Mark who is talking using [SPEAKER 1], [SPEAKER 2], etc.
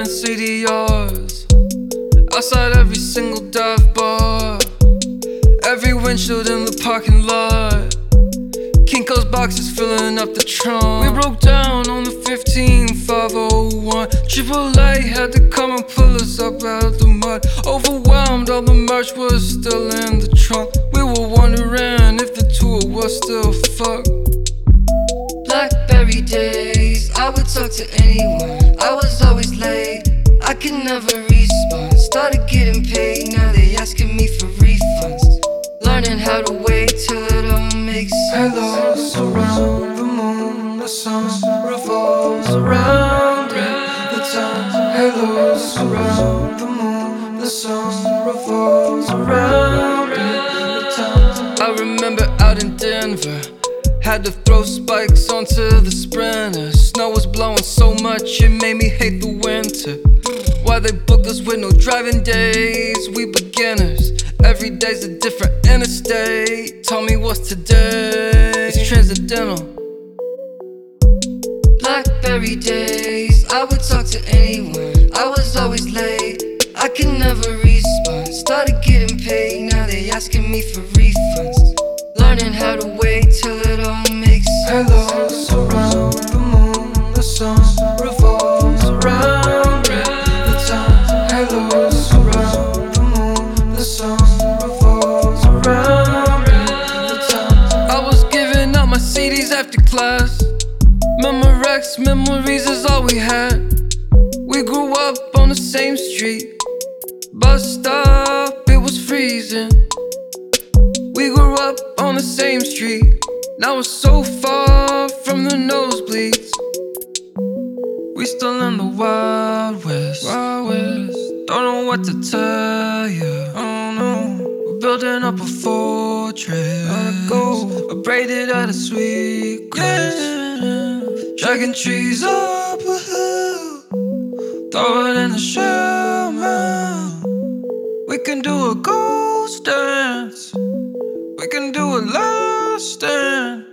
[SPEAKER 1] city yours. Outside every single dive bar, every windshield in the parking lot, Kinko's boxes filling up the trunk. We broke down on the 15501. AAA had to come and pull us up out of the mud. Overwhelmed, all the merch was still in the trunk. We were wondering if the tour was still fucked.
[SPEAKER 2] Blackberry days, I would talk to anyone. I was always late, I could never respond. Started getting paid, now they asking me for refunds. Learning how to wait till it all makes sense.
[SPEAKER 1] Halos around the moon, the sun revolves around it. The time. Halos around the moon, the sun revolves around it. The time. I remember out in Denver, had to throw spikes onto the Sprinter. Snow was blowing so much it made me hate the winter. Why they booked us with no driving days? We beginners. Every day's a different interstate. Tell me what's today? It's transcendental.
[SPEAKER 2] Blackberry days, I would talk to anyone. I was always late, I could never respond. Started getting paid, now they asking me for refunds. Learning how to wait till it all makes sense.
[SPEAKER 1] Halos around the moon, the sun revolves around it. The time. Halos around the moon, the sun revolves around it. The time. I was giving out my CDs after class. Memorex memories is all we had. We grew up on the same street. Bus stop, it was freezing. We grew up on the same street. Now we're so far from the nosebleeds. We still in the Wild West. Don't know what to tell you. Oh no. We're building up a fortress. Gotta go. We're braided out of sweet grass. Dragging trees up a hill. Throw it in the shell, man. We can do a ghost dance. We can do a last stand.